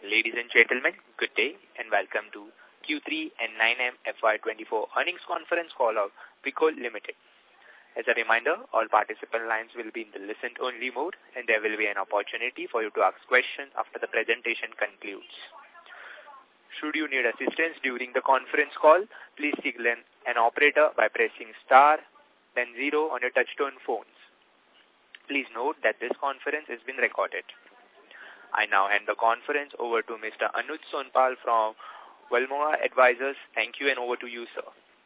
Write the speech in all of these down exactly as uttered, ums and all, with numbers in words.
Ladies and gentlemen, good day and welcome to Q three and nine M F Y twenty-four earnings conference call of Wipro Limited. As a reminder, all participant lines will be in the listen-only mode and there will be an opportunity for you to ask questions after the presentation concludes. Should you need assistance during the conference call, please signal an operator by pressing star, then zero on your touchtone phones. Please note that this conference is being recorded. I now hand the conference over to Mister Anuj Sonpal from Valmora Advisors. Thank you and over to you, sir.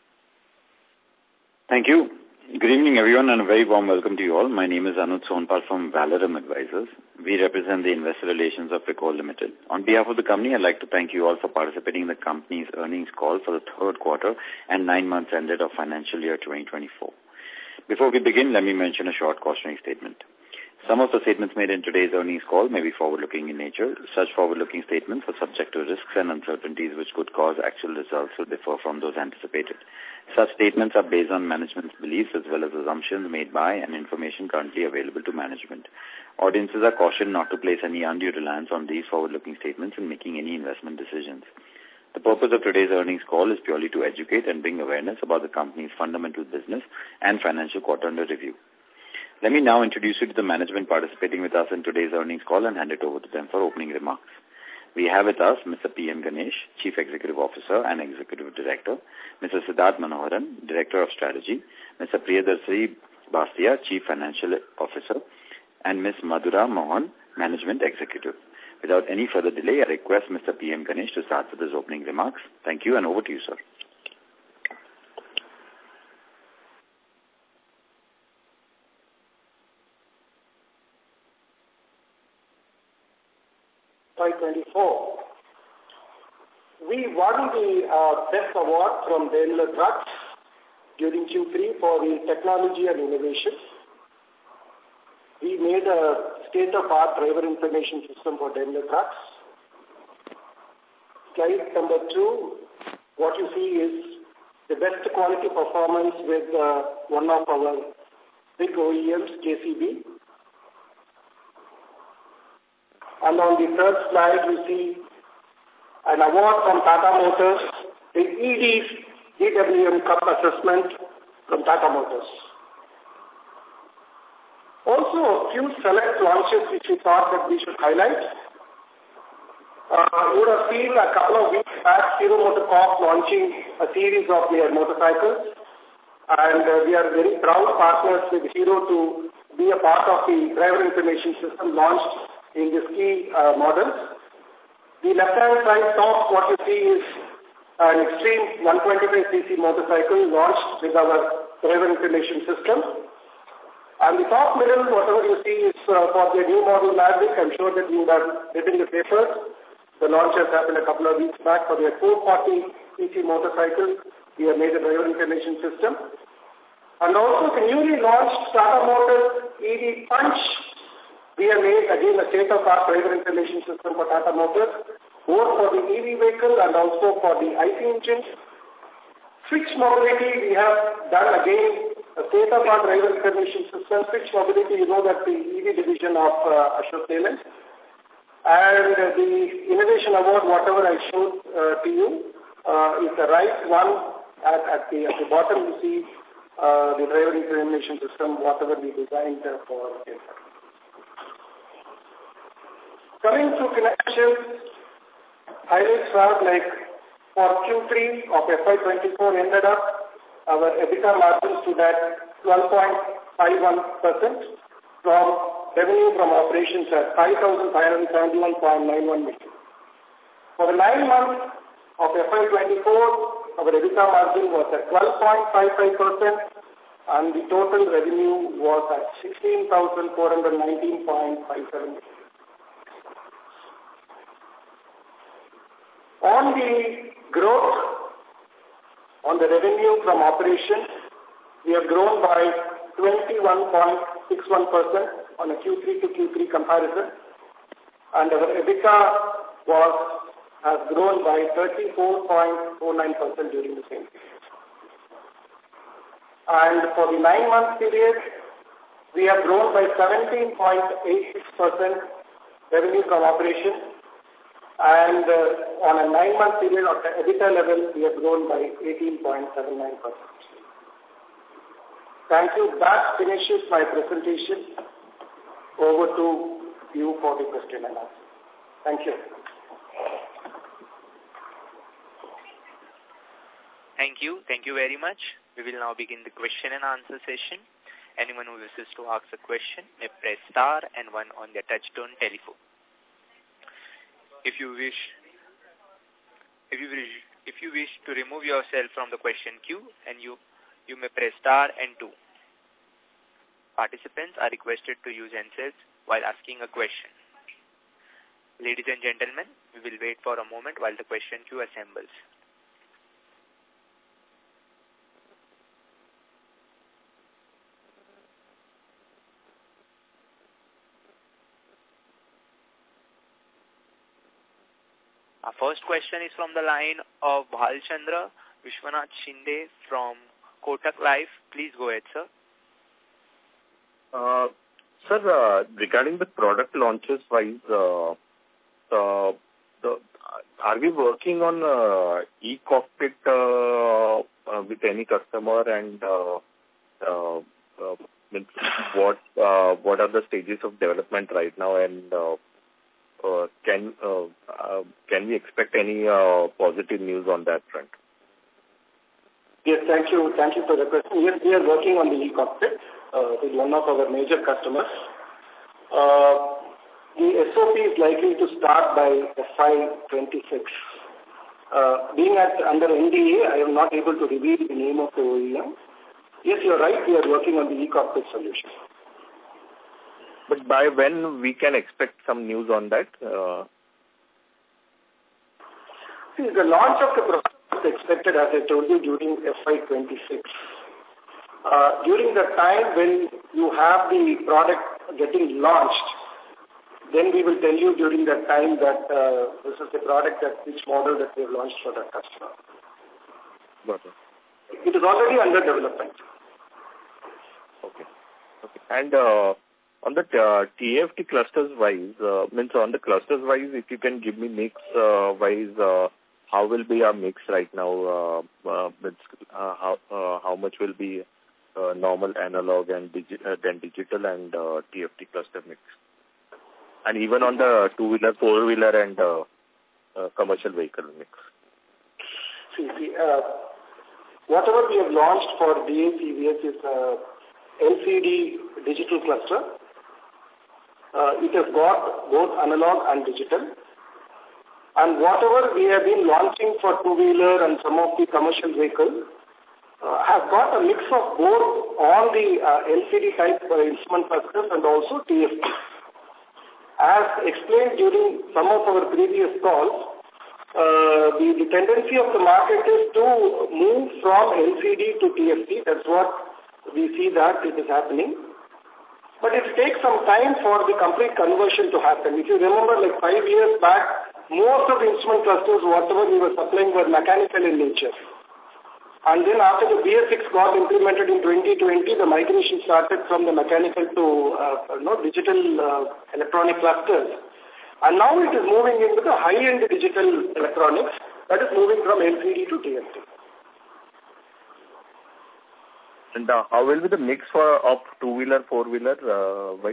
Thank you. Good evening, everyone, and a very warm welcome to you all. My name is Anuj Sonpal from Valorem Advisors. We represent the investor relations of Wipro Limited. On behalf of the company, I'd like to thank you all for participating in the company's earnings call for the third quarter and nine months ended of financial year twenty twenty-four. Before we begin, let me mention a short cautionary statement. Some of the statements made in today's earnings call may be forward-looking in nature. Such forward-looking statements are subject to risks and uncertainties which could cause actual results to differ from those anticipated. Such statements are based on management's beliefs as well as assumptions made by and information currently available to management. Audiences are cautioned not to place any undue reliance on these forward-looking statements in making any investment decisions. The purpose of today's earnings call is purely to educate and bring awareness about the company's fundamental business and financial quarter under review. Let me now introduce you to the management participating with us in today's earnings call and hand it over to them for opening remarks. We have with us Mister P M Ganesh, Chief Executive Officer and Executive Director, Mister Siddharth Manoharan, Director of Strategy, Mister Priyadarshi Bastia, Chief Financial Officer, and Miz Madhura Mohan, Management Executive. Without any further delay, I request Mister P M Ganesh to start with his opening remarks. Thank you and over to you, sir. twenty-four. We won the uh, Best Award from Daimler Trucks during Q three for the technology and innovation. We made a state-of-art driver information system for Daimler Trucks. Slide number two, what you see is the best quality performance with uh, one of our big O E Ms, J C B. And on the third slide, you see an award from Tata Motors, the E D D W M Cup assessment from Tata Motors. Also, a few select launches which we thought that we should highlight. Uh, you would have seen a couple of weeks back, Hero MotoCorp launching a series of their motorcycles. And uh, we are very proud partners with Hero to be a part of the driver information system launched in these key uh, models. The left-hand side top, what you see is an Extreme one twenty-five c c motorcycle launched with our driver information system. And the top middle, whatever you see is uh, for the new model Maverick. I'm sure that you would have read in the papers. The launch has happened a couple of weeks back for their four forty c c motorcycle. We have made a driver information system. And also the newly launched Tata Motors E V Punch. We have made, again, a state-of-art driver information system for Tata Motors, both for the E V vehicle and also for the I C engines. Switch Mobility, we have done, again, a state-of-art driver information system. Switch Mobility, you know that the E V division of uh, Ashok Leyland. And uh, the Innovation Award, whatever I showed uh, to you, uh, is the right one. At, at, the, at the bottom, you see uh, the driver information system, whatever we designed uh, for it. Coming to financials, highlights are like for Q three of F Y twenty-four ended up, our EBITDA margins stood at twelve point five one percent from revenue from operations at five thousand five hundred seventy-one point nine one million. For the nine months of F Y twenty-four, our EBITDA margin was at twelve point five five percent and the total revenue was at sixteen thousand four hundred nineteen point five seven million. On the growth, on the revenue from operations, we have grown by twenty-one point six one percent on a Q three to Q three comparison, and our EBITDA was has grown by thirty-four point four nine percent during the same period. And for the nine-month period, we have grown by seventeen point eight six percent revenue from operations And uh, on a nine-month period at the EBITDA level, we have grown by eighteen point seven nine percent. Thank you. That finishes my presentation. Over to you for the question and answer. Thank you. Thank you. Thank you very much. We will now begin the question and answer session. Anyone who wishes to ask a question may press star and one on their touchtone telephone. If you wish, if you wish, if you wish to remove yourself from the question queue, and you, you may press star and two. Participants are requested to use handsets while asking a question. Ladies and gentlemen, we will wait for a moment while the question queue assembles. Our first question is from the line of Bhalchandra Vishwanath Shinde from Kotak Life. Please go ahead, sir. Uh, sir, uh, regarding the product launches wise, uh, uh, the, are we working on uh, e-cockpit uh, uh, with any customer, and uh, uh, uh, what uh, what are the stages of development right now, and uh, uh, can uh, uh, can we expect any uh, positive news on that front? Yes, thank you. Thank you for the question. Yes, we are working on the e-cockpit uh, with one of our major customers. Uh, the S O P is likely to start by F Y twenty-six. Uh, being at under N D A, I am not able to reveal the name of the O E M. Yes, you are right. We are working on the e-cockpit solution. But by when we can expect some news on that? Uh... See, the launch of the product is expected, as I told you, during F Y twenty-six. Uh, during the time when you have the product getting launched, then we will tell you during that time that uh, this is the product, that which model that we have launched for that customer. Got it. It is already under development. Okay. Okay. And uh, on the uh, T F T clusters wise, uh, means on the clusters wise, if you can give me mix uh, wise, uh, how will be our mix right now? Uh, uh, uh, how uh, how much will be uh, normal analog and digi uh, then digital and uh, T F T cluster mix? And even on the two-wheeler, four-wheeler and uh, uh, commercial vehicle mix. See, see uh, whatever we have launched for D A C V S is uh, L C D digital cluster. Uh, it has got both analog and digital. And whatever we have been launching for two-wheeler and some of the commercial vehicles uh, have got a mix of both on the uh, L C D type uh, instrument clusters and also T F T. As explained during some of our previous calls, uh, the, the tendency of the market is to move from L C D to T F T. That's what we see that it is happening. But it takes some time for the complete conversion to happen. If you remember, like five years back, most of the instrument clusters, whatever we were supplying, were mechanical in nature. And then after the B S six got implemented in twenty twenty, the migration started from the mechanical to uh, you know, digital uh, electronic clusters. And now it is moving into the high-end digital electronics, that is moving from L C D to T F T. And uh, how will be the mix for of two-wheeler, four-wheeler uh, wise?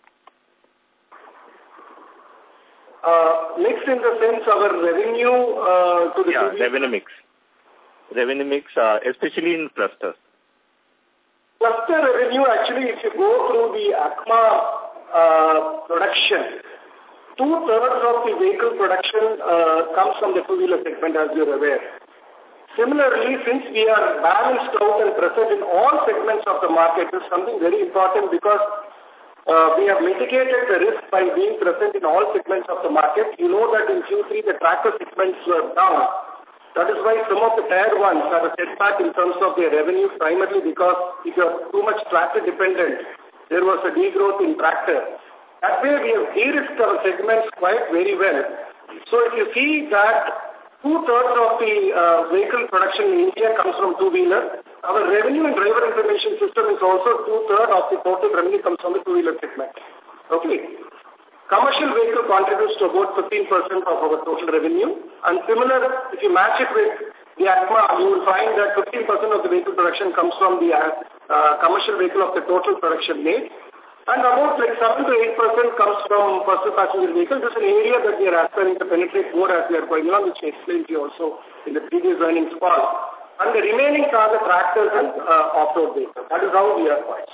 Uh, mix in the sense our revenue uh, to the yeah, two-wheeler. revenue mix. Revenue mix, uh, especially in clusters. Cluster revenue, actually, if you go through the ACMA uh, production, two-thirds of the vehicle production uh, comes from the two-wheeler segment, as you're aware. Similarly, since we are balanced out and present in all segments of the market, is something very important because uh, we have mitigated the risk by being present in all segments of the market. You know that in Q three, the tractor segments were down. That is why some of the tier ones are a setback in terms of their revenue, primarily because if you are too much tractor dependent, there was a degrowth in tractor. That way we have de-risked our segments quite very well. So if you see that two-thirds of the uh, vehicle production in India comes from two-wheeler, our revenue and driver information system is also two-thirds of the total revenue comes from the two-wheeler segment. Okay. Commercial vehicle contributes to about fifteen percent of our total revenue. And similar, if you match it with the ACMA, you will find that fifteen percent of the vehicle production comes from the uh, uh, commercial vehicle of the total production made. And about like seven to eight percent comes from personal passenger vehicles. This is an area that we are aspiring to penetrate more as we are going on, which I explained to you also in the previous earnings call. And the remaining are the tractors and uh, off-road vehicles. That is how we are poised.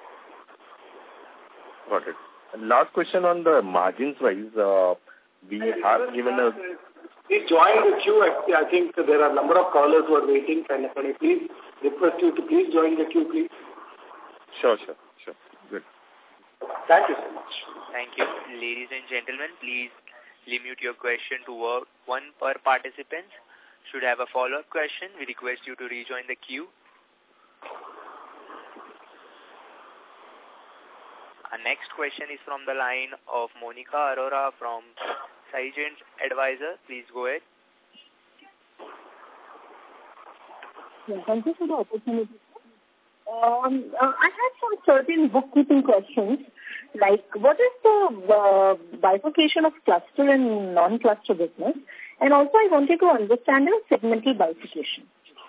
Got it. And last question on the margins wise, uh, we have given a... Please join the queue. I, I think there are a number of callers who are waiting. Can, can I please request you to please join the queue, please? Sure, sure, sure. Good. Thank you so much. Thank you. Ladies and gentlemen, please limit your question to one per participant. Should have a follow-up question, we request you to rejoin the queue. Our next question is from the line of Monica Arora from Saigent Advisor. Please go ahead. Yeah, thank you for the opportunity. Um, uh, I had some certain bookkeeping questions, like what is the uh, bifurcation of cluster and non-cluster business? And also I wanted to understand the segmental bifurcation.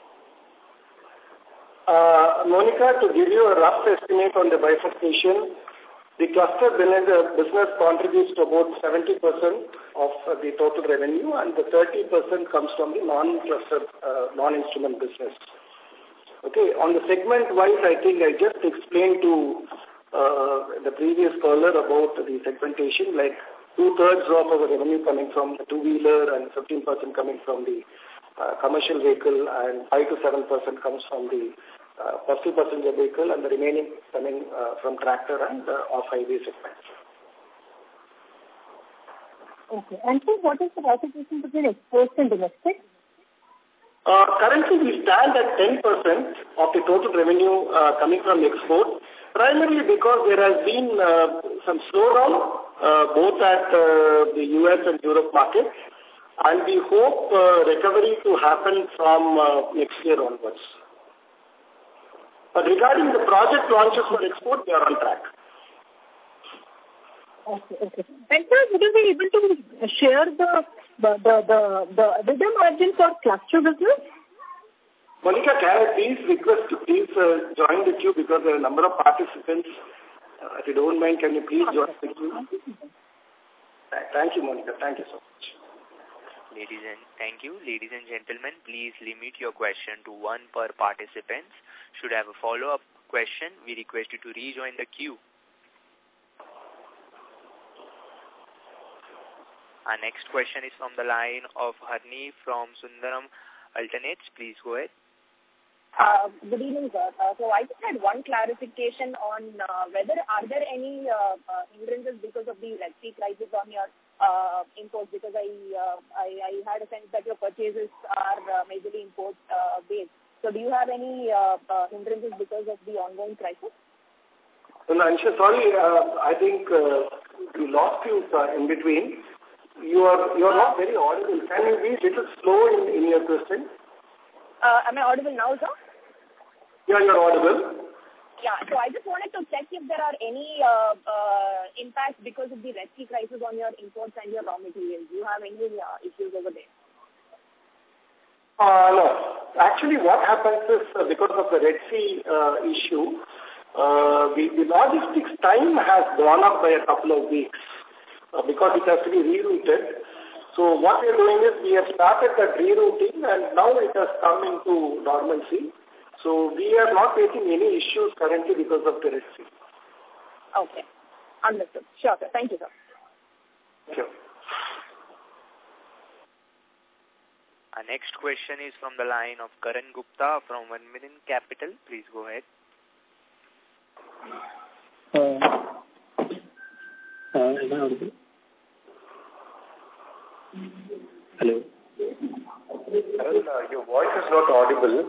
Uh, Monica, to give you a rough estimate on the bifurcation, the cluster business contributes to about seventy percent of the total revenue, and the thirty percent comes from the non-cluster, uh, non-instrument business. Okay, on the segment-wise, I think I just explained to uh, the previous caller about the segmentation, like two-thirds of our revenue coming from the two-wheeler and fifteen percent coming from the uh, commercial vehicle, and five to seven percent comes from the uh, personal passenger vehicle, and the remaining coming uh, from tractor and uh, off-highway segments. Okay, and so what is the bifurcation between exports and domestic? Uh, currently, we stand at ten percent of the total revenue uh, coming from export, primarily because there has been uh, some slowdown uh, both at uh, the U S and Europe markets, and we hope uh, recovery to happen from uh, next year onwards. But regarding the project launches for export, we are on track. Okay, okay. And sir, would you be able to share the the the the, the EBITDA margin for cluster business? Monica, can I please request to please uh, join the queue because there are a number of participants. Uh, if you don't mind, can you please join the queue? Thank you, Monica. Thank you so much. Ladies and thank you, ladies and gentlemen. Please limit your question to one per participant. Should have a follow-up question, we request you to rejoin the queue. Our next question is from the line of Harni from Sundaram Alternates. Please go ahead. Uh, good evening, sir. Uh, so I just had one clarification on uh, whether are there any uh, uh, hindrances because of the Red Sea crisis on your uh, imports, because I, uh, I I had a sense that your purchases are uh, majorly import uh, based. So do you have any uh, uh, hindrances because of the ongoing crisis? Well, Ansha, sorry, uh, I think uh, we lost you uh, in between. You are you are not very audible. Can you be a little slow in, in your question? Uh, am I audible now, sir? Yeah, you're audible. Yeah, so I just wanted to check if there are any uh, uh, impacts because of the Red Sea crisis on your imports and your raw materials. Do you have any uh, issues over there? Uh, no. Actually, what happens is uh, because of the Red Sea uh, issue, uh, the, the logistics time has gone up by a couple of weeks uh, because it has to be rerouted. So what we are doing is we have started that rerouting and now it has come into normalcy. So we are not facing any issues currently because of the Red Sea. Okay. Understood. Sure, sir. Thank you, sir. Thank you. Our next question is from the line of Karan Gupta from One Million Capital. Please go ahead. Uh, uh, am I audible? Hello? Karan, uh, your voice is not audible.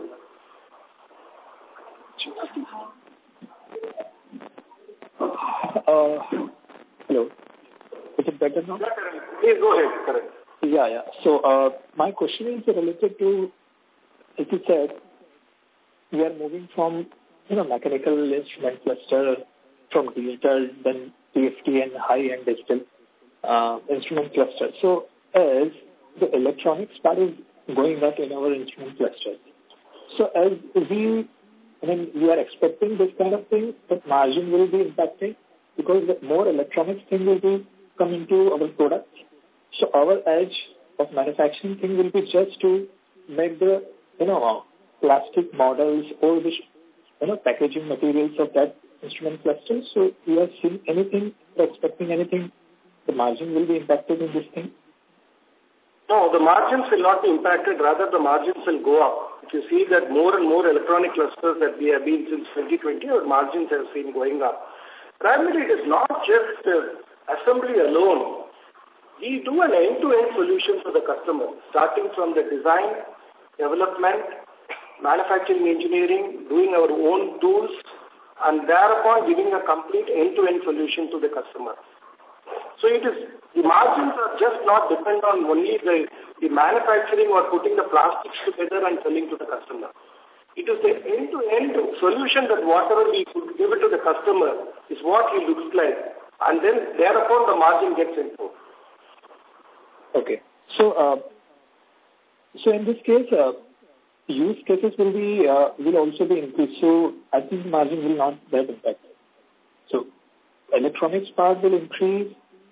Uh, hello? Is it better now? Please go ahead, Karan. Yeah, yeah. So, uh, my question is related to, as you said, we are moving from, you know, mechanical instrument cluster from digital, then P F T and high-end digital. uh, instrument cluster. So as the electronics part is going up in our instrument cluster, so as we, I mean, we are expecting this kind of thing, but margin will be impacted because the more electronics thing will be come into our product. So our edge of manufacturing thing will be just to make the, you know, plastic models or the, you know, packaging materials of that instrument cluster. So we are seeing anything, expecting anything, the margin will be impacted in this thing? No, the margins will not be impacted. Rather, the margins will go up. If you see that more and more electronic clusters that we have been since twenty twenty, our margins have been going up. Primarily, it is not just uh, assembly alone. We do an end-to-end solution for the customer, starting from the design, development, manufacturing engineering, doing our own tools, and thereupon giving a complete end-to-end solution to the customer. So it is, the margins are just not depend on only the, the manufacturing or putting the plastics together and selling to the customer. It is the end-to-end solution that whatever we could give it to the customer is what he looks like, and then thereupon the margin gets improved. Okay. So, uh, so in this case, uh, use cases will be uh, will also be increased. So I think margin will not that impacted. So electronics part will increase.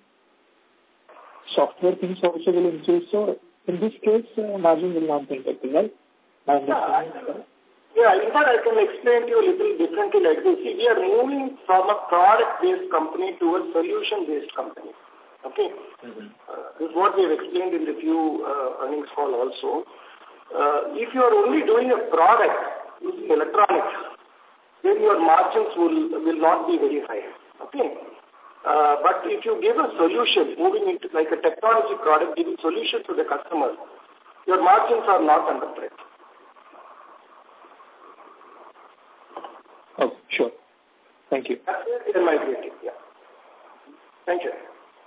Software things also will increase. So in this case, uh, margin will not be impacted, right? Yeah, yeah, in fact, I can explain to you a little differently like this. See, we are moving from a product-based company to a solution-based company. Okay? Mm-hmm. uh, this is what we have explained in the few uh, earnings call also. Uh, if you are only doing a product using electronics, then your margins will, will not be very high. Okay? Uh, but if you give a solution, moving into like a technology product, giving solution to the customer, your margins are not under threat. Oh, sure. Thank you. That's where we are migrating, yeah. Thank you.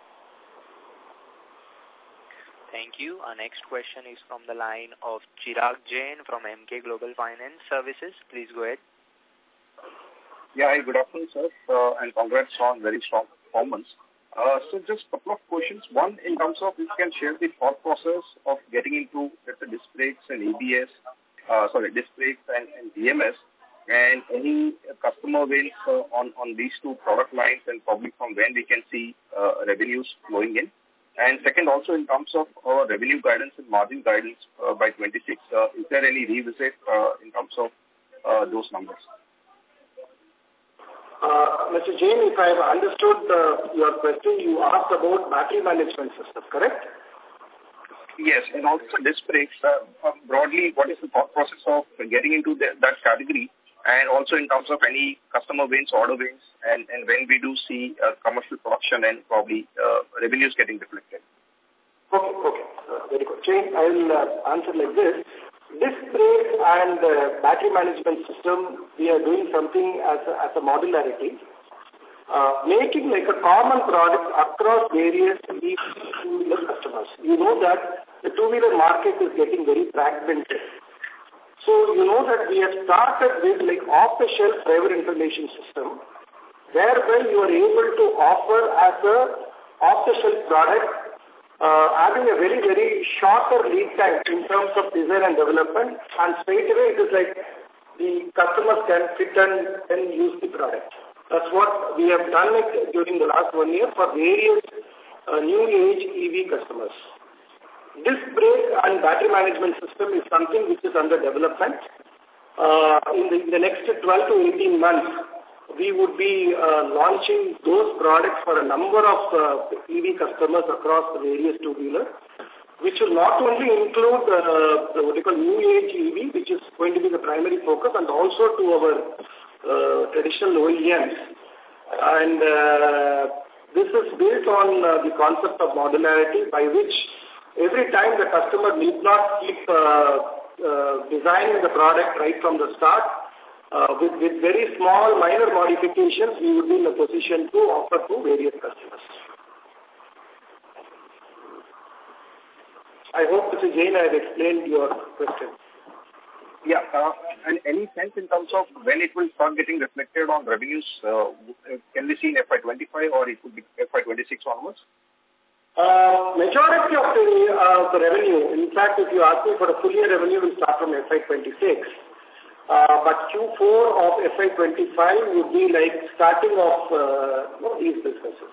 Thank you. Our next question is from the line of Chirag Jain from M K Global Finance Services. Please go ahead. Yeah, hi, good afternoon, sir, uh, and congrats on very strong performance. Uh, so just a couple of questions. One, in terms of, if you can share the thought process of getting into, let's say, disc brakes and A B S, uh, sorry, disc brakes and, and D M S, and any customer wins uh, on, on these two product lines, and probably from when we can see uh, revenues flowing in. And second, also in terms of our revenue guidance and margin guidance uh, by twenty-six, uh, is there any revisit uh, in terms of uh, those numbers? Uh, Mister Jain, if I have understood uh, your question, you asked about battery management system, correct? Yes, and also disc brakes. Uh, broadly, what is the thought process of getting into the, that category? And also in terms of any customer wins, order wins, and, and when we do see uh, commercial production and probably uh, revenues getting reflected. Okay, okay. Uh, very good. Jain, I will uh, answer like this. Disc brake and uh, battery management system, we are doing something as a, as a modularity. Uh, making like a common product across various two-wheeler customers. You know that the two-wheeler market is getting very fragmented. So you know that we have started with like off-the-shelf driver information system, whereby you are able to offer as a off-the-shelf product, uh, having a very, very shorter lead time in terms of design and development, and straight away it is like the customers can fit and, and use the product. That's what we have done it during the last one year for various uh, new age E V customers. Disc brake and battery management system is something which is under development. Uh, in, the, in the next twelve to eighteen months, we would be uh, launching those products for a number of uh, E V customers across the various two-wheeler, which will not only include uh, the, what we call new age E V, which is going to be the primary focus, and also to our uh, traditional O E Ms. And uh, this is built on uh, the concept of modularity, by which every time the customer need not keep uh, uh, designing the product right from the start, uh, with, with very small minor modifications, we would be in a position to offer to various customers. I hope, Mister Jain, I have explained your question. Yeah, uh, and any sense in terms of when it will start getting reflected on revenues? Uh, can we see in F Y twenty-five or it could be F Y twenty-six onwards? Uh, majority of the, uh, the revenue, in fact, if you ask me for a full year revenue, will start from F Y twenty-six. Uh, but Q four of F Y twenty-five would be like starting of uh, you know, these businesses.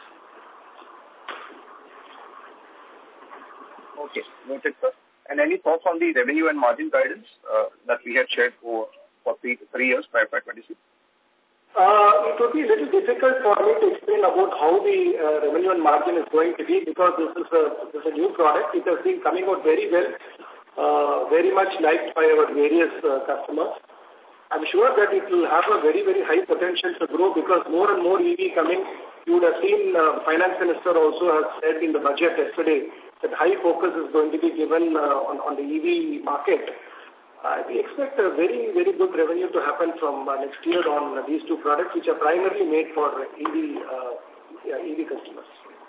Okay, noted, sir. And any thoughts on the revenue and margin guidance uh, that we had shared for, for three, three years by F Y twenty-six? Uh, it would be a little difficult for me to explain about how the uh, revenue and margin is going to be because this is a, this is a new product. It has been coming out very well, uh, very much liked by our various uh, customers. I'm sure that it will have a very, very high potential to grow because more and more E V coming. You would have seen uh, Finance Minister also has said in the budget yesterday that high focus is going to be given uh, on, on the E V market. Uh, we expect a very, very good revenue to happen from uh, next year on uh, these two products which are primarily made for E V, uh, yeah, E V customers.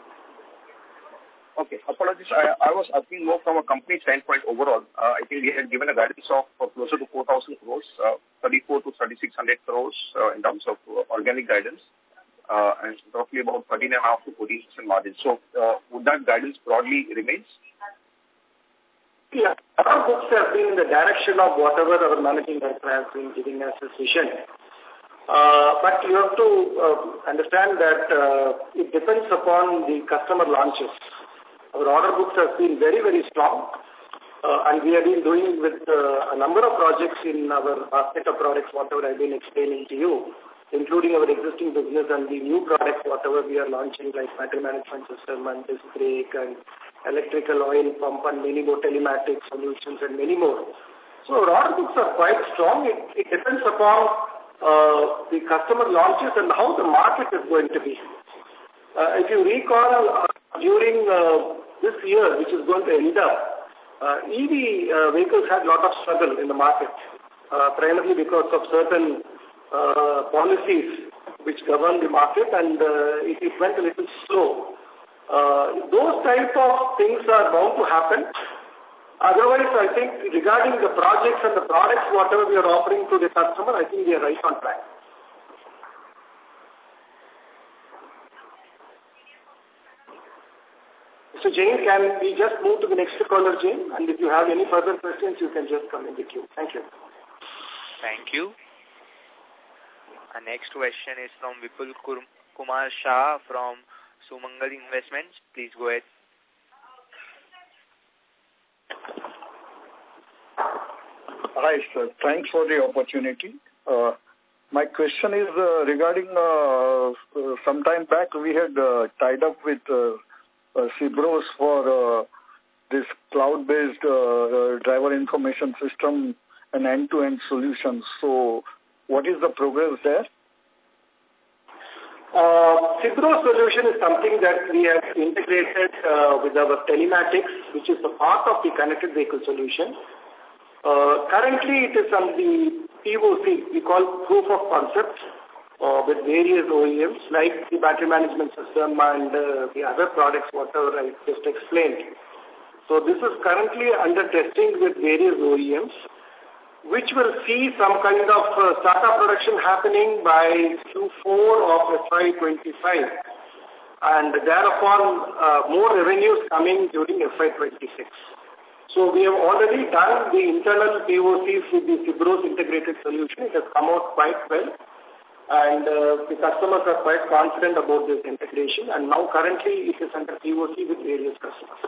Okay, apologies. I, I was asking more from a company standpoint overall. Uh, I think we had given a guidance of uh, closer to four thousand crores, uh, thirty-four to thirty-six hundred crores uh, in terms of uh, organic guidance, uh, and roughly about thirteen and a half to fourteen percent margin. So, uh, would that guidance broadly remains? Yeah, our books have been in the direction of whatever our managing director has been giving us as vision. Uh, but you have to uh, understand that uh, it depends upon the customer launches. Our order books have been very, very strong, uh, and we have been doing with uh, a number of projects in our basket of products, whatever I've been explaining to you, including our existing business and the new products, whatever we are launching, like battery management system and disc brake and electrical oil pump and many more telematics solutions and many more. So our order books are quite strong. It, it depends upon uh, the customer launches and how the market is going to be. Uh, if you recall, uh, during uh, this year, which is going to end up, uh, E V uh, vehicles had a lot of struggle in the market, uh, primarily because of certain uh, policies which govern the market, and uh, it, it went a little slow. Uh, those type of things are bound to happen. Otherwise, I think regarding the projects and the products, whatever we are offering to the customer, I think we are right on track. Mister Jain, can we just move to the next caller, Jain? And if you have any further questions, you can just come in the queue. Thank you. Thank you. Our next question is from Vipul Kumar Shah from Sumangal Investments. Please go ahead. Hi, sir. Thanks for the opportunity. Uh, my question is uh, regarding uh, uh, some time back we had uh, tied up with uh, uh, Sibros for uh, this cloud-based uh, uh, driver information system and end-to-end solutions. So what is the progress there? Uh, Sibros solution is something that we have integrated uh, with our telematics, which is a part of the connected vehicle solution. Uh, currently, it is on the P O C, we call proof of concept, uh, with various O E Ms, like the battery management system and uh, the other products, whatever I just explained. So this is currently under testing with various O E Ms, which will see some kind of uh, startup production happening by Q four of F Y twenty-five, and thereupon uh, more revenues coming during F Y twenty-six. So we have already done the internal P O Cs with the Sibros integrated solution. It has come out quite well, and uh, the customers are quite confident about this integration, and now currently it is under P O C with various customers.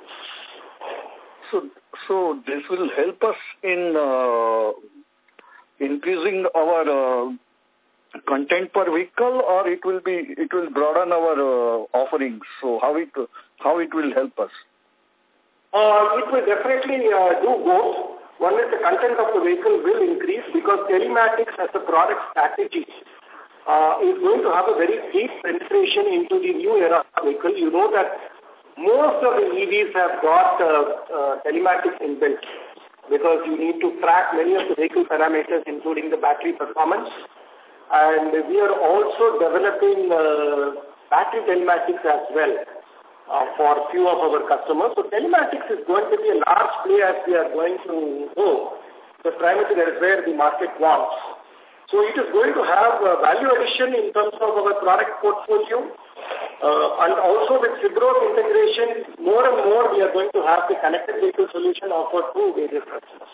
So, so this will help us in uh, increasing our uh, content per vehicle, or it will be it will broaden our uh, offerings. So how it how it will help us? Uh, it will definitely uh, do both. One is the content of the vehicle will increase because telematics as a product strategy uh, is going to have a very deep penetration into the new era vehicle. You know that most of the E Vs have got uh, uh, telematics inbuilt because you need to track many of the vehicle parameters, including the battery performance. And we are also developing uh, battery telematics as well uh, for few of our customers. So telematics is going to be a large play as we are going to go. So primarily that is where the market wants. So it is going to have a value addition in terms of our product portfolio. Uh, and also with Sibros integration, more and more we are going to have the connected vehicle solution offered to various customers.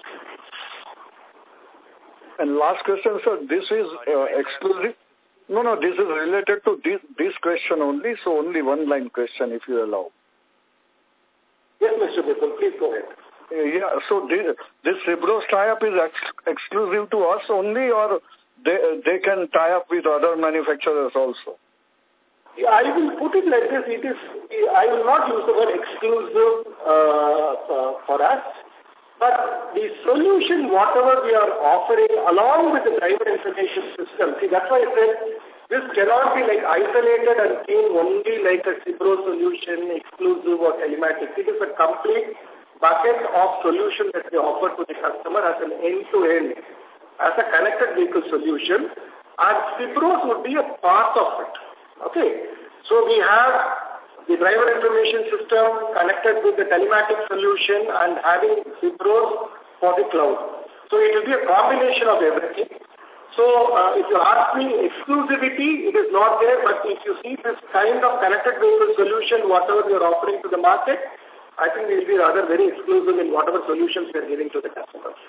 And last question, sir, this is uh, exclusive. No, no, this is related to this, this question only, so only one line question if you allow. Yes, Mister Bipul, please go ahead. Uh, yeah, so this, this Sibros tie-up is ex exclusive to us only, or they, they can tie up with other manufacturers also? Yeah, I will put it like this. It is, I will not use the word exclusive uh, uh, for us, but the solution, whatever we are offering along with the driver information system, see, that's why I said this cannot be like isolated and seen only like a Sibros solution, exclusive or telematics. It is a complete bucket of solution that we offer to the customer as an end-to-end, as a connected vehicle solution, and Sibros would be a part of it. Okay, so we have the driver information system connected with the telematics solution and having Sibros for the cloud. So it will be a combination of everything. So uh, if you ask me exclusivity, it is not there, but if you see this kind of connected vehicle solution, whatever we are offering to the market, I think we will be rather very exclusive in whatever solutions we are giving to the customers.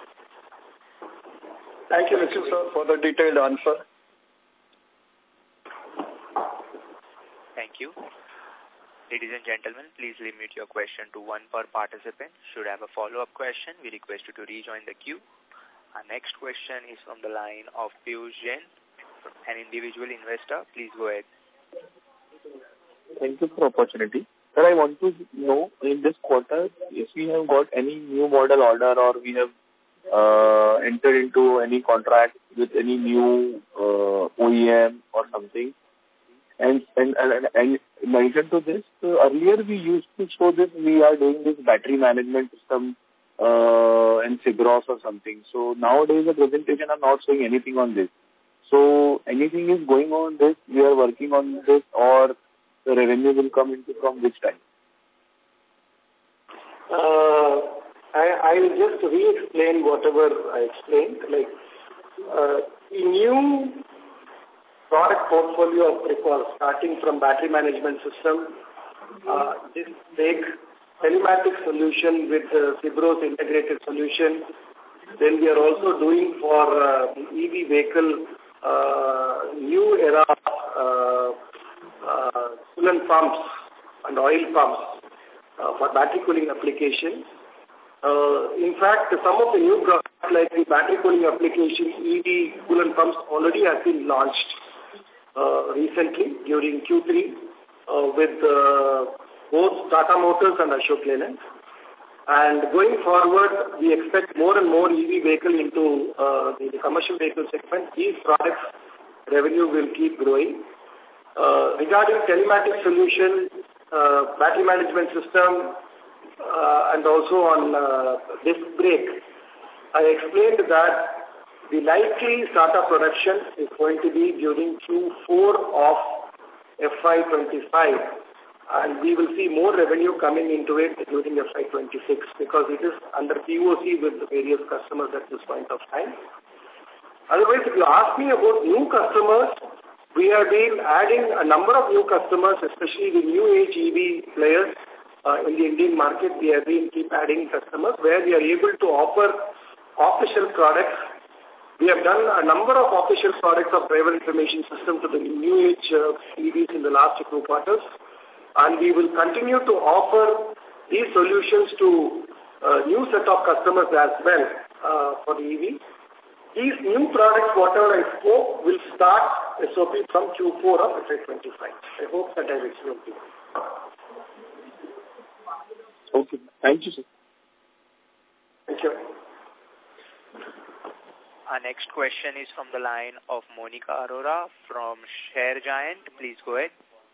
Thank you, Mister Sir, for the detailed answer. Thank you. Ladies and gentlemen, please limit your question to one per participant. Should have a follow-up question, we request you to rejoin the queue. Our next question is from the line of Piyush Jain, an individual investor. Please go ahead. Thank you for the opportunity. Sir, I want to know in this quarter if we have got any new model order or we have uh, entered into any contract with any new uh, O E M or something. And, and, and, and in addition to this, uh, earlier we used to show this, we are doing this battery management system uh, and Sibros or something. So nowadays the presentation are not showing anything on this. So anything is going on this, we are working on this, or the revenue will come into from which time? Uh, I, I will just re-explain whatever I explained. Like, uh, the new product portfolio of Pricol, starting from battery management system, uh, this big telematics solution with the Sibros integrated solution. Then we are also doing for uh, E V vehicle uh, new era uh, uh, coolant pumps and oil pumps uh, for battery cooling application. Uh, in fact, some of the new products like the battery cooling application, E V coolant pumps already have been launched uh, recently during Q three uh, with uh, both Tata Motors and Ashok Leyland. And going forward, we expect more and more E V vehicle into uh, the, the commercial vehicle segment. These products revenue will keep growing. Uh, regarding telematics solution, uh, battery management system, uh, and also on uh, disc brake, I explained that the likely startup production is going to be during Q four of F Y twenty-five. And we will see more revenue coming into it during F Y twenty-six because it is under P O C with the various customers at this point of time. Otherwise, if you ask me about new customers, we have been adding a number of new customers, especially the new age E V players uh, in the Indian market. We have been keep adding customers where we are able to offer off-the-shelf products. We have done a number of off-the-shelf products of driver information system to the new age uh, E Vs in the last two quarters. And we will continue to offer these solutions to a new set of customers as well uh, for the E V. These new products, whatever I spoke, will start S O P from Q four of F Y twenty-five. I hope that I have explained to you. Okay. Thank you, sir. Thank you. Our next question is from the line of Monica Arora from Share Giant. Please go ahead.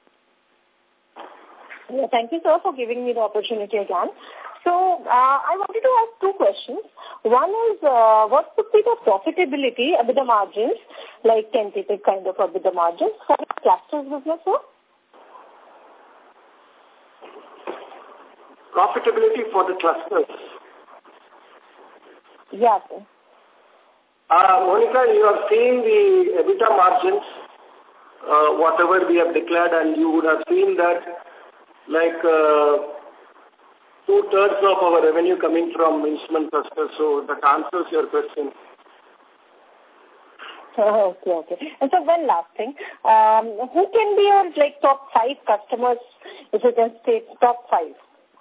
Yeah, thank you, sir, for giving me the opportunity again. So, uh, I wanted to ask two questions. One is, uh, what would be the profitability, EBITDA margins, like tentative kind of EBITDA margins for the clusters business, sir? Profitability for the clusters. Yes, sir. Uh, Monica, you are seeing the EBITDA margins uh, whatever we have declared, and you would have seen that like uh, two-thirds of our revenue coming from instrument clusters. So that answers your question. Oh, okay, okay. And so one last thing. Um, who can be your like top five customers, if you can state top five?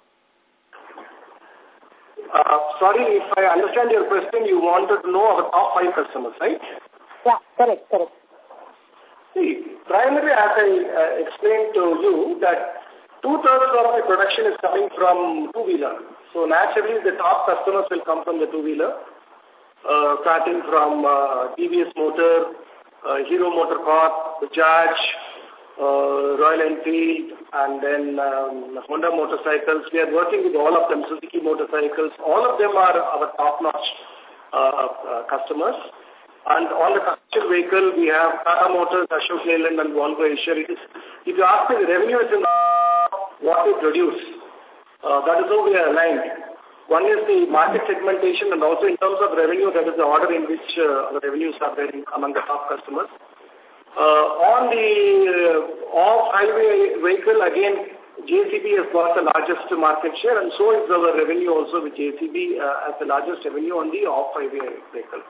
Uh, sorry, if I understand your question, you wanted to know our top five customers, right? Yeah, correct, correct. See, primarily as I uh, explained to you that two-thirds of my production is coming from two-wheeler. So naturally the top customers will come from the two-wheeler, uh, starting from uh, T V S Motor, uh, Hero MotoCorp, Bajaj, uh, Royal Enfield, and then um, Honda motorcycles. We are working with all of them, Suzuki motorcycles. All of them are our top-notch uh, uh, customers. And on the commercial vehicle, we have Tata Motors, Ashok Leyland, and Volvo Eicher. It is, if you ask me, the revenue is in what we produce. Uh, that is how we are aligned. One is the market segmentation, and also in terms of revenue, that is the order in which uh, the revenues are there among the top customers. Uh, on the uh, off-highway vehicle, again, J C B has got the largest market share, and so is our revenue also with J C B uh, as the largest revenue on the off-highway vehicle.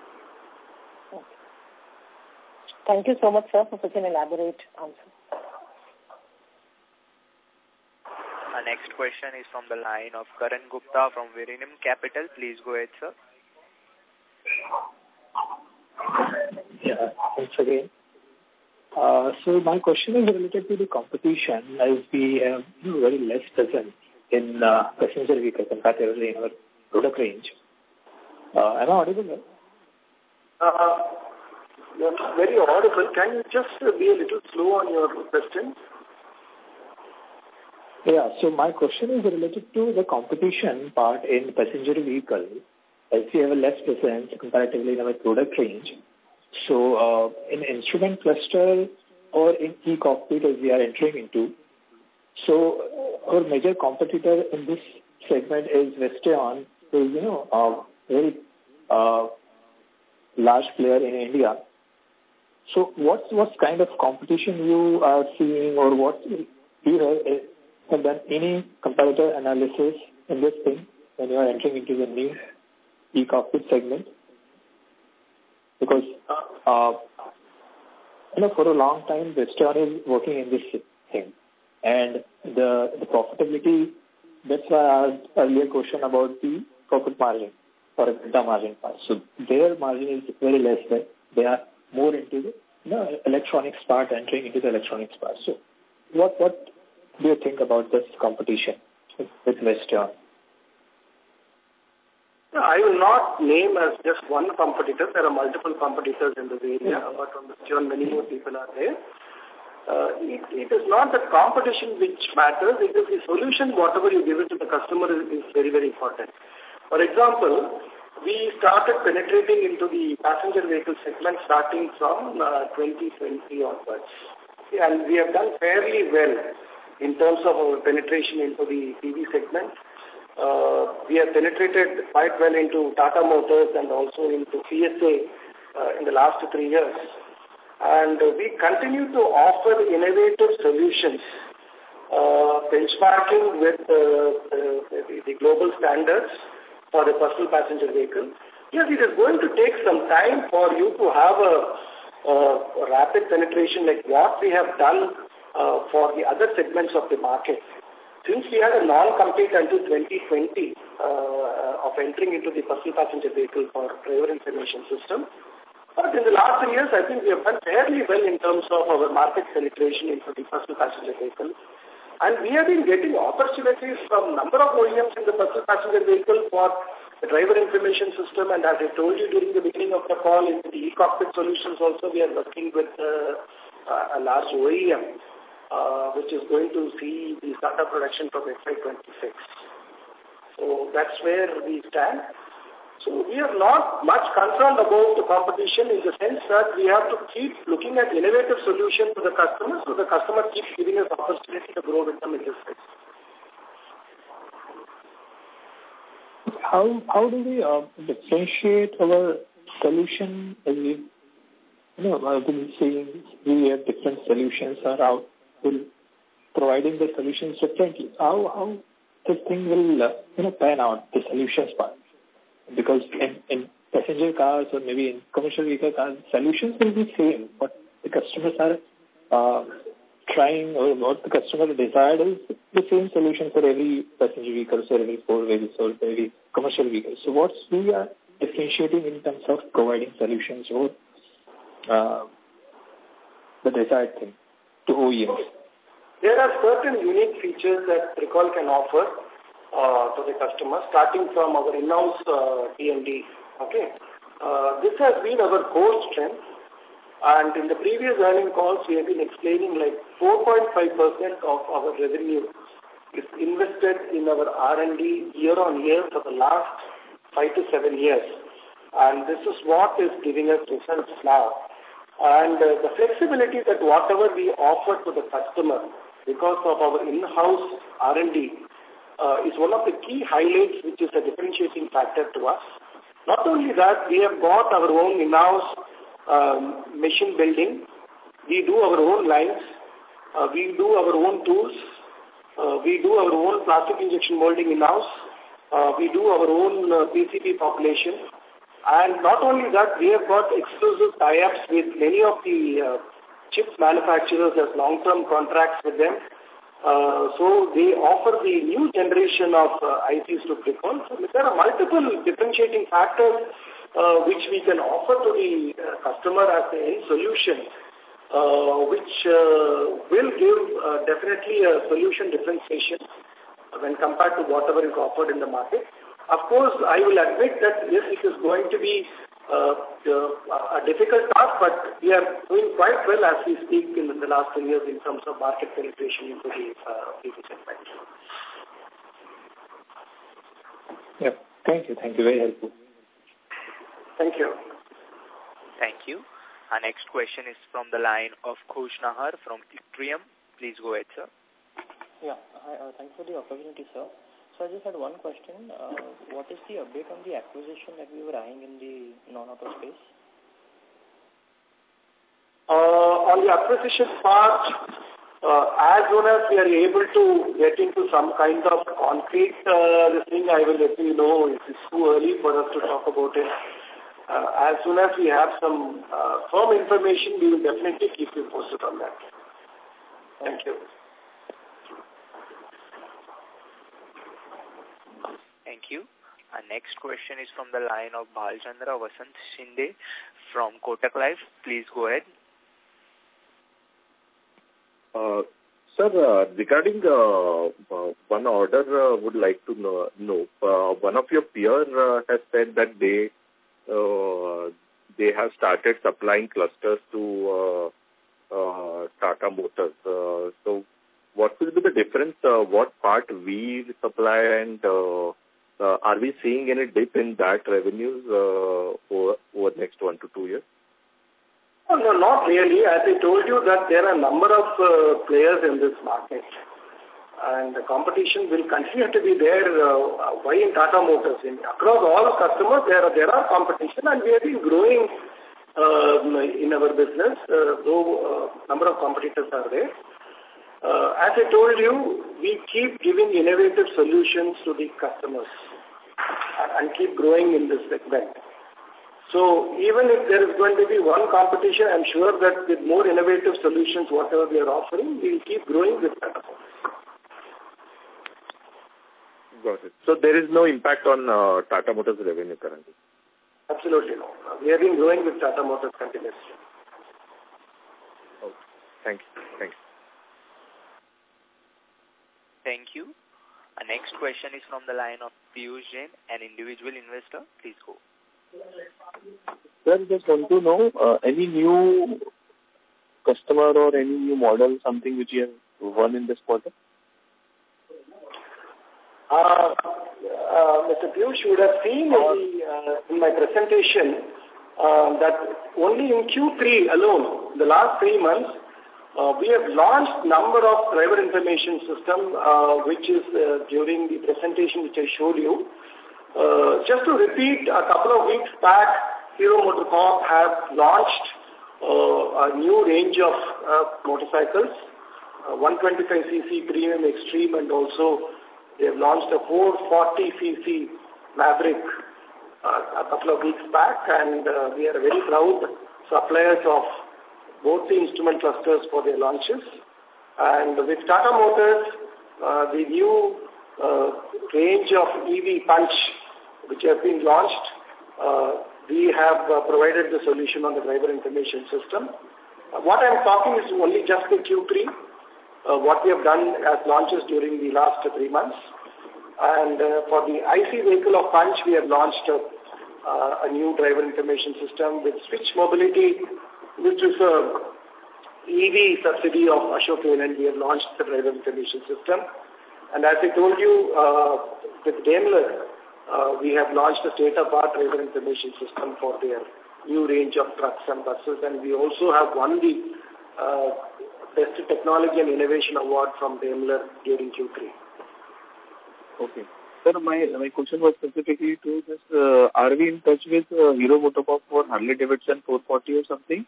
Thank you so much, sir, for such an elaborate answer. Our next question is from the line of Karan Gupta from Viridium Capital. Please go ahead, sir. Yeah, thanks again. Uh, so my question is related to the competition, as we have you know, very less presence in uh, passenger vehicle comparatively in our product range. Uh, am I audible? Uh, You're very audible. Can you just be a little slow on your question? Yeah, so my question is related to the competition part in passenger vehicle, as we have a less presence comparatively in our product range. So uh, in instrument cluster or in e-cockpit as we are entering into, so our major competitor in this segment is Visteon, who is, you know, a very uh, large player in India. So what what kind of competition you are seeing, or what you have, have done any competitor analysis in this thing when you are entering into the new e-cockpit segment? Because uh, you know, for a long time, Visteon is working in this thing, and the the profitability. That's why I asked earlier question about the profit margin or the margin part. So their margin is very less than they are more into the you know, electronics part, entering into the electronics part. So what what do you think about this competition with, with Visteon? I will not name as just one competitor. There are multiple competitors in the area. Yeah. Apart from Visteon, many more people are there. Uh, it, it is not the competition which matters. It is the solution, whatever you give it to the customer is, is very, very important. For example, we started penetrating into the passenger vehicle segment starting from uh, twenty twenty onwards. And we have done fairly well in terms of our penetration into the P V segment. Uh, we have penetrated quite well into Tata Motors and also into P S A uh, in the last three years. And uh, we continue to offer innovative solutions, uh, benchmarking with uh, the, the global standards for the personal passenger vehicle. Yes, it is going to take some time for you to have a, a rapid penetration like what we have done uh, for the other segments of the market. Since we had a non-compete until twenty twenty uh, of entering into the personal passenger vehicle for driver information system, but in the last three years, I think we have done fairly well in terms of our market penetration into the personal passenger vehicle. And we have been getting opportunities from number of O E Ms in the personal passenger vehicle for the driver information system. And as I told you during the beginning of the call, in the e-cockpit solutions also, we are working with uh, a large O E M. Uh, which is going to see the startup production from F Y twenty-six. So that's where we stand. So we are not much concerned about the competition in the sense that we have to keep looking at innovative solutions to the customer, so the customer keeps giving us opportunity to grow with them in this space. How how do we uh, differentiate our solution as we you know, I've been seeing we have different solutions are out, providing the solutions differently. How how this thing will uh, you know pan out, the solutions part? Because in, in passenger cars or maybe in commercial vehicle cars, solutions will be same, but the customers are uh, trying, or what the customer desired is the same solution for every passenger vehicle, or every four wheels, or every commercial vehicle. So what's we are differentiating in terms of providing solutions or uh, the desired thing to O E Ms? There are certain unique features that Recall can offer uh, to the customer, starting from our in-house uh, T and D. Okay, uh, this has been our core strength, and in the previous earning calls, we have been explaining like four point five percent of our revenue is invested in our R and D year on year for the last five to seven years, and this is what is giving us results now. And uh, the flexibility that whatever we offer to the customer because of our in-house R and D uh, is one of the key highlights, which is a differentiating factor to us. Not only that, we have got our own in-house um, machine building. We do our own lines. Uh, we do our own tools. Uh, we do our own plastic injection molding in-house. Uh, we do our own uh, P C B population. And not only that, we have got exclusive tie-ups with many of the uh, chip manufacturers as long-term contracts with them. Uh, so they offer the new generation of uh, I Cs to Recall. So there are multiple differentiating factors uh, which we can offer to the uh, customer as the end solution, uh, which uh, will give uh, definitely a solution differentiation when compared to whatever is offered in the market. Of course, I will admit that yes, it is going to be uh, uh, a difficult task, but we are doing quite well as we speak in the last two years in terms of market penetration into the uh, P V segment. Yeah, thank you. Thank you. Very helpful. Thank you. Thank you. Our next question is from the line of Khush Nahar from Ethereum. Please go ahead, sir. Yeah, hi, uh, thanks for the opportunity, sir. So I just had one question. Uh, what is the update on the acquisition that we were eyeing in the non-auto space? Uh, on the acquisition part, uh, as soon as we are able to get into some kind of concrete uh, thing, I will let you know. It is too early for us to talk about it. Uh, as soon as we have some uh, firm information, we will definitely keep you posted on that. Thank you. Thank you. Our next question is from the line of Bhalchandra Vasant Shinde from Kotak Life. Please go ahead. Uh, sir, uh, regarding uh, uh, one order, uh, would like to know, know uh, one of your peers uh, has said that they uh, they have started supplying clusters to uh, uh, Tata Motors. Uh, so what will be the difference? Uh, what part we supply, and uh, uh, are we seeing any dip in that revenues uh, over, over the next one to two years? Oh, no, not really. As I told you that there are a number of uh, players in this market, and the competition will continue to be there. Uh, why in Tata Motors? In, across all customers, there are, there are competition, and we have been growing um, in our business, uh, though uh, number of competitors are there. Uh, as I told you, we keep giving innovative solutions to the customers and, and keep growing in this segment. So even if there is going to be one competition, I'm sure that with more innovative solutions, whatever we are offering, we will keep growing with Tata Motors. Got it. So there is no impact on uh, Tata Motors revenue currently? Absolutely no. We have been growing with Tata Motors continuously. Okay. Thank you. Thank you. Thank you. Our next question is from the line of Piyush Jain, an individual investor. Please go. Sir, just want to know uh, any new customer or any new model, something which you have won in this quarter? Uh, uh, Mister Piyush, you would have seen in, the, uh, in my presentation uh, that only in Q three alone, the last three months, uh, we have launched number of driver information system, uh, which is uh, during the presentation which I showed you. Uh, just to repeat, a couple of weeks back, Hero MotoCorp have launched uh, a new range of uh, motorcycles, uh, one twenty-five c c Premium Extreme, and also they have launched a four forty c c Maverick uh, a couple of weeks back, and uh, we are very proud suppliers of both the instrument clusters for their launches. And with Tata Motors, uh, the new uh, range of E V Punch, which has been launched, uh, we have uh, provided the solution on the driver information system. Uh, what I'm talking is only just in Q three, uh, what we have done as launches during the last uh, three months. And uh, for the I C vehicle of Punch, we have launched uh, uh, a new driver information system with Switch Mobility, which is a E V subsidy of Ashok Leyland. We have launched the driver information system. And as I told you, uh, with Daimler, uh, we have launched a state-of-the-art driver information system for their new range of trucks and buses. And we also have won the uh, Best Technology and Innovation Award from Daimler during Q three. Okay. Sir, my, my question was specifically to this, uh, are we in touch with uh, Hero MotoCorp for Harley Davidson four forty or something?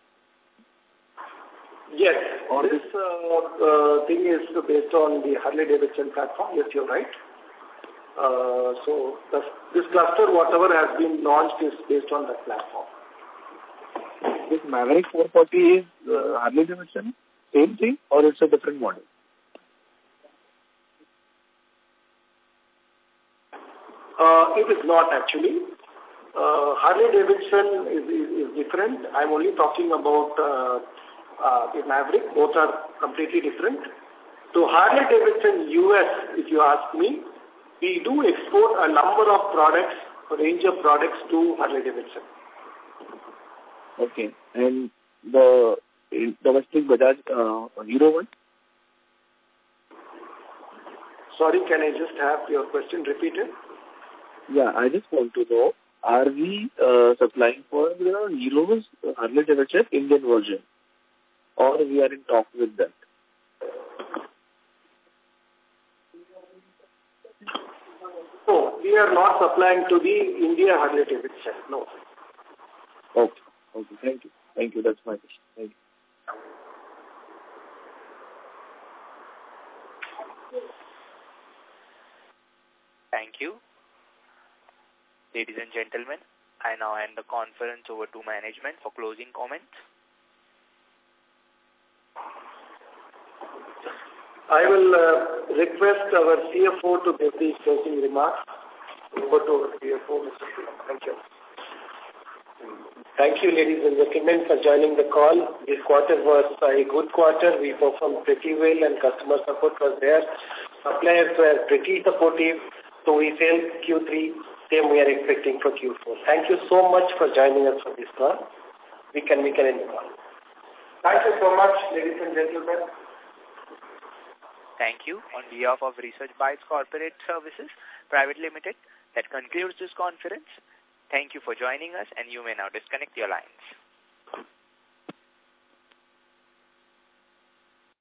Yes, or this uh, uh, thing is based on the Harley Davidson platform. Yes, you're right. Uh, so the, this cluster, whatever has been launched, is based on that platform. This Maverick four forty is uh, Harley Davidson, same thing, or it's a different model? Uh, it is not actually. Uh, Harley Davidson is, is, is different. I'm only talking about uh, uh, the Maverick. Both are completely different. To Harley Davidson U S, if you ask me, we do export a number of products, a range of products to Harley Davidson. Okay. And the domestic Bajaj uh, Hero one? Sorry, can I just have your question repeated? Yeah, I just want to know, are we uh, supplying for the Hero's Harley Davidson Indian version, or we are in talk with that? No, we are not supplying to the India Harley Davidson, no. Okay, okay, thank you. Thank you, that's my question. Thank you. Thank you. Ladies and gentlemen, I now hand the conference over to management for closing comments. I will uh, request our C F O to give these closing remarks. Over to our C F O, Mister Thank you. Thank you, ladies and gentlemen, for joining the call. This quarter was a good quarter. We performed pretty well and customer support was there. Suppliers were pretty supportive. So we failed Q three. Same we are expecting for Q four. Thank you so much for joining us for this call. We can, we can end the call. Thank you so much, ladies and gentlemen. Thank you. On behalf of Research Bytes Corporate Services Private Limited, that concludes this conference. Thank you for joining us, and you may now disconnect your lines.